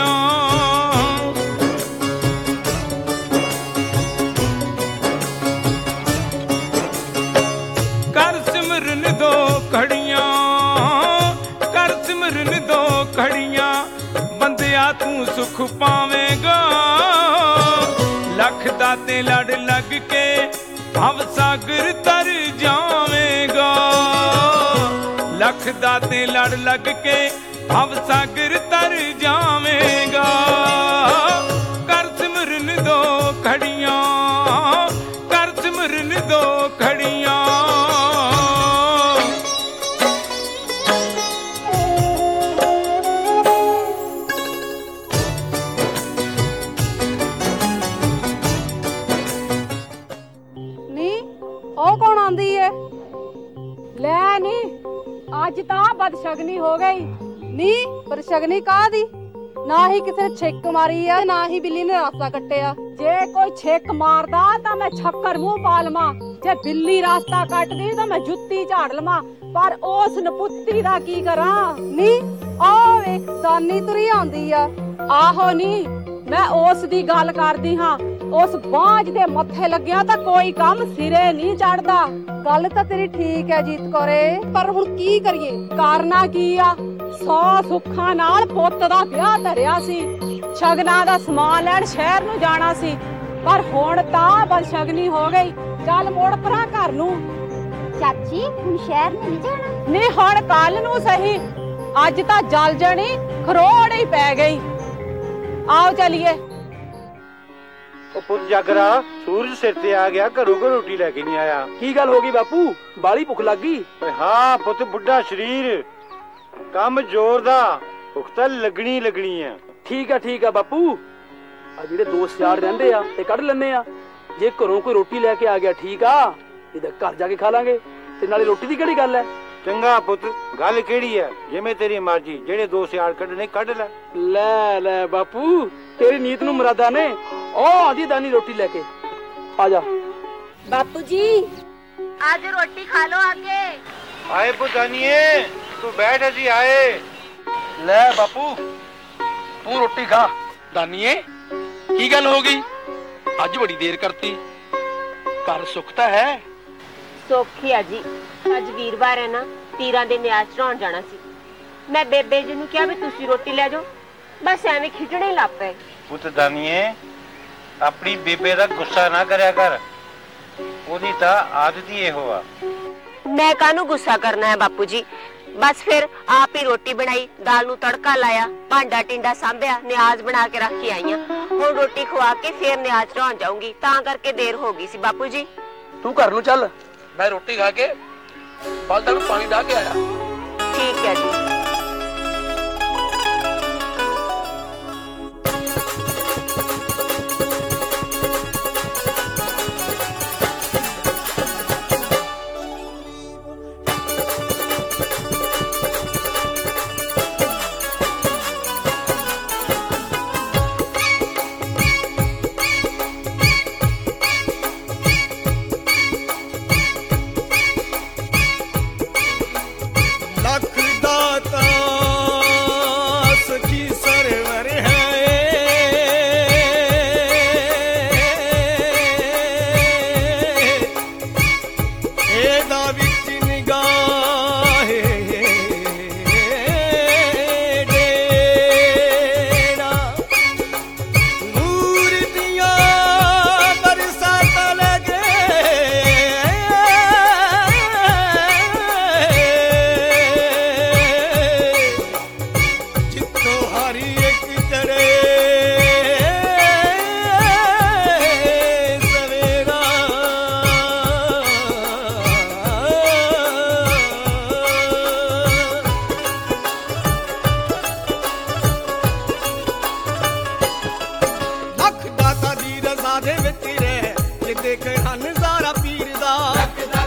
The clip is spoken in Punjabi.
घड़ियां कर सिमरन दो घड़ियां कर सिमरन दो घड़ियां बंदिया तू सुख पावेगा लख दाते लड़ लग के भव सागर तर जावेगा लख दाते लड़ लग के भव सागर तर जावेगा कर सिमरन दो घड़ियां कर सिमरन दो घड़ियां ਲੈ ਨੀ ਅੱਜ ਤਾਂ ਬਦਸ਼ਗਨੀ ਹੋ ਗਈ ਨੀ ਬਦਸ਼ਗਨੀ ਕਾਹਦੀ ਨਾ ਹੀ ਕਿਸੇ ਨੇ ਛਿੱਕ ਮਾਰੀ ਆ ਨਾ ਹੀ ਬਿੱਲੀ ਨੇ ਰਾਸਤਾ ਕੱਟਿਆ ਜੇ ਕੋਈ ਛਿੱਕ ਮਾਰਦਾ ਤਾਂ ਮੈਂ ਛੱਕਰ ਮੂੰਹ ਪਾ ਲਵਾਂ ਜੇ ਬਿੱਲੀ ਰਾਸਤਾ ਕੱਟਦੀ ਤਾਂ ਮੈਂ ਜੁੱਤੀ ਝਾੜ ਲਵਾਂ ਪਰ ਉਸ ਨਪੁੱਤੀ ਦਾ ਕੀ ਕਰਾਂ ਨੀ ਆ ਵੇਖ ਦਾਨੀ ਤੁਰੀ ਆਉਂਦੀ ਆ ਆਹੋ ਨੀ ਮੈਂ ਉਸ ਦੀ ਗੱਲ ਕਰਦੀ ਹਾਂ ਉਸ ਬਾਝ ਦੇ ਮੱਥੇ ਲੱਗਿਆ ਤਾਂ ਕੋਈ ਕੰਮ ਸਿਰੇ ਨਹੀਂ ਚੜਦਾ ਗੱਲ ਤਾਂ ਤੇਰੀ ਠੀਕ ਹੈ ਜੀਤ ਕੌਰੇ ਪਰ ਹੁਣ ਕੀ ਕਰੀਏ ਕਰਨਾ ਕੀ ਆ 100 ਸੁੱਖਾਂ ਨਾਲ ਪੁੱਤ ਦਾ ਵਿਆਹ ਧਰਿਆ ਸੀ ਸ਼ਗਨਾਂ ਦਾ ਸਮਾਨ ਲੈਣ ਸ਼ਹਿਰ ਨੂੰ ਜਾਣਾ ਸੀ ਪਰ ਹੁਣ ਤਾਂ ਬਦਸ਼ਗਨੀ ਹੋ ਗਈ ਚੱਲ ਮੋੜ ਪਰਾਂ ਘਰ ਨੂੰ ਚਾਚੀ ਹੁਣ ਸ਼ਹਿਰ ਨਹੀਂ ਜਾਣਾ ਨਹੀਂ ਹੁਣ ਕੱਲ ਨੂੰ ਸਹੀ ਅੱਜ ਤਾਂ ਜਲ ਜਣੀ ਖਰੋੜ ਹੀ ਪੈ ਗਈ ਆਓ ਚਲੀਏ ਉਹ ਪੁੱਤ ਜਾਗਰਾ ਸੂਰਜ ਸਿਰ ਤੇ ਆ ਗਿਆ ਘਰੋਂ ਕੋ ਰੋਟੀ ਲੈ ਕੇ ਨਹੀਂ ਆਇਆ ਕੀ ਗੱਲ ਹੋ ਗਈ ਬਾਪੂ ਬਾਲੀ ਭੁੱਖ ਲੱਗ ਗਈ ਓਏ ਹਾਂ ਪੁੱਤ ਬੁੱਢਾ ਸ਼ਰੀਰ ਕੰਮ ਜ਼ੋਰ ਦਾ ਭੁੱਖ ਤਾਂ ਲੱਗਣੀ ਆ ਠੀਕ ਆ ਬਾਪੂ ਆ ਜਿਹੜੇ ਦੋ ਸਿਆੜ ਰਹਿੰਦੇ ਆ ਤੇ ਕੱਢ ਲੈਨੇ ਆ ਜੇ ਘਰੋਂ ਕੋਈ ਰੋਟੀ ਲੈ ਕੇ ਆ ਗਿਆ ਠੀਕ ਆ ਇਹਦਾ ਘਰ ਜਾ ਕੇ ਖਾ ਲਾਂਗੇ ਤੇ ਨਾਲੇ ਰੋਟੀ ਦੀ ਕਿਹੜੀ ਗੱਲ ਐ ਚੰਗਾ ਪੁੱਤ ਗੱਲ ਕਿਹੜੀ ਐ ਜਿਵੇਂ ਤੇਰੀ ਮਰਜ਼ੀ ਜਿਹੜੇ ਦੋ ਸਿਆੜ ਕੱਢਣੇ ਕੱਢ ਲੈ ਲੈ ਬਾਪੂ ਤੇਰੀ ਨੀਤ ਨੂੰ ਮਰਾਦਾ ਨੇ ਉਹ ਆਦੀ ਦਾਨੀ ਰੋਟੀ ਲੈ ਕੇ ਆ ਜਾ ਬਾਪੂ ਜੀ आज रोटी खा लो आके ਆਏ ਪੁੱਤਾਨੀਏ ਤੂੰ ਬੈਠ ਅਸੀਂ ਆਏ ਲੈ ਬਾਪੂ ਤੂੰ ਰੋਟੀ ਖਾ ਦਾਨੀਏ ਕੀ ਗੱਲ ਹੋ ਗਈ ਅੱਜ ਬੜੀ ਦੇਰ ਕਰਤੀ ਘਰ ਸੁੱਖ ਤਾਂ ਹੈ ਸੌਖੀ ਆ ਜੀ ਅੱਜ ਵੀਰਵਾਰ ਹੈ ਨਾ ਤੀਰਾਂ ਦੇ ਨਿਆਜ਼ ਚੜਾਉਣ ਜਾਣਾ ਸੀ ਮੈਂ ਬੇਬੇ ਜੀ ਨੂੰ ਕਿਹਾ ਵੀ ਤੁਸੀਂ ਰੋਟੀ ਲੈ ਜਾਓ ਬਸ ਐਵੇਂ ਖਿਜਣੇ ਲੱਗ ਪਏ ਪੁੱਤ ਦਾਨੀਏ ਆਪਣੀ ਬੇਬੇ ਦਾ ਗੁੱਸਾ ਨਾ ਕਰਿਆ ਕਰ ਉਹਦੀ ਤਾਂ ਆਦਤ ਹੀ ਇਹੋ ਆ ਮੈਂ ਕਾਹਨੂੰ ਗੁੱਸਾ ਕਰਨਾ ਹੈ ਬਾਪੂ ਜੀ ਬਸ ਫਿਰ ਆਪ ਹੀ ਰੋਟੀ ਬਣਾਈ ਦਾਲ ਨੂੰ ਤੜਕਾ ਲਾਇਆ ਭਾਂਡਾ ਟਿੰਡਾ ਸਾਂਭਿਆ ਨਿਆਜ਼ ਬਣਾ ਕੇ ਰੱਖ ਕੇ ਆਈਆਂ ਹੁਣ ਰੋਟੀ ਖਵਾ ਕੇ ਫਿਰ ਨਿਆਜ਼ ਚੜਾਉਣ ਜਾਊਂਗੀ ਤਾਂ ਕਰਕੇ ਦੇਰ ਹੋ ਗਈ ਸੀ ਬਾਪੂ ਜੀ ਤੂੰ ਘਰ ਨੂੰ ਚੱਲ ਮੈਂ ਰੋਟੀ ਖਾ ਕੇ ਬਲਦਾਂ ਨੂੰ ਪਾਣੀ ਢਾ ਕੇ ਆਇਆ ਠੀਕ ਹੈ ਜੀ ਦੇ ਵਿੱਚ ਰਹਿ ਜੇ ਦੇਖ ਨਜ਼ਾਰਾ ਪੀਰ ਦਾ